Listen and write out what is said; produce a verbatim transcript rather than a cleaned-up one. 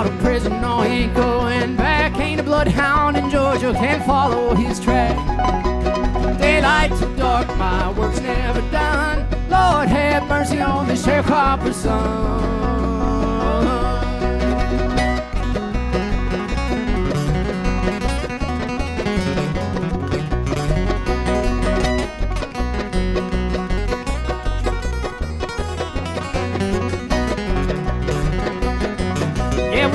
out of prison, no, he ain't going back. Ain't a bloodhound in Georgia can follow his track. Daylight to dark, my work's never done. Lord have mercy on this sharecropper's son.